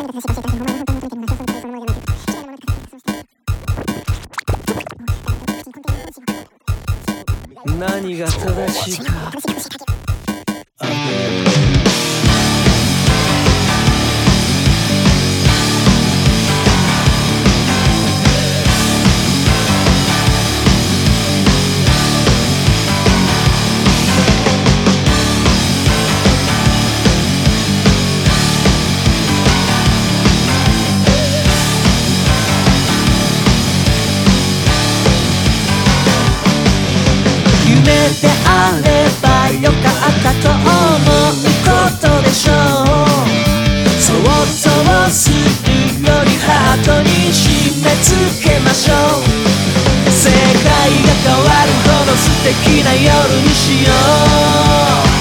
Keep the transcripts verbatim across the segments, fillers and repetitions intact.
何が正しいかあげる。 夢であればよかったと思うことでしょう。想像するよりハートに締め付けましょう。世界が変わるほど素敵な夜にしよう。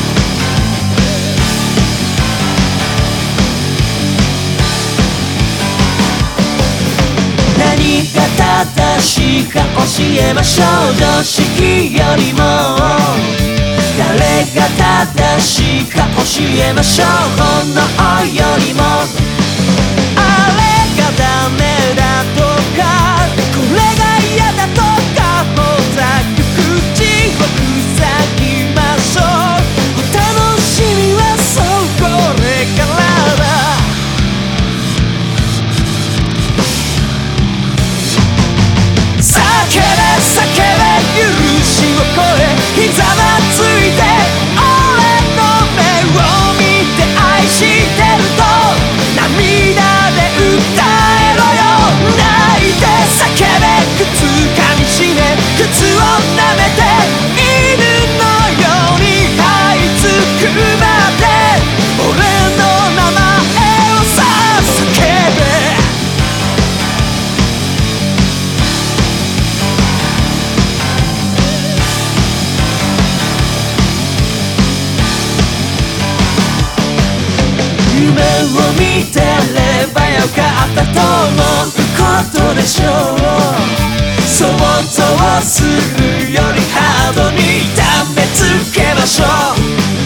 何が正しいか教えましょう。常識よりも誰が正しいか教えましょう。本能よりもあれがダメだとかこれが嫌だとかほざく口を塞ぎましょう。お楽しみはそうこれからだ。叫べ叫べ許しを超えひざまついて俺の目を見て愛してると涙で歌えろよ。泣いて叫べ靴噛みしめ靴を舐めて犬のように這いつくまで俺の名前をさ叫べ。夢を見てればよかったと思うことでしょう。想像するよりハードに痛めつけましょう。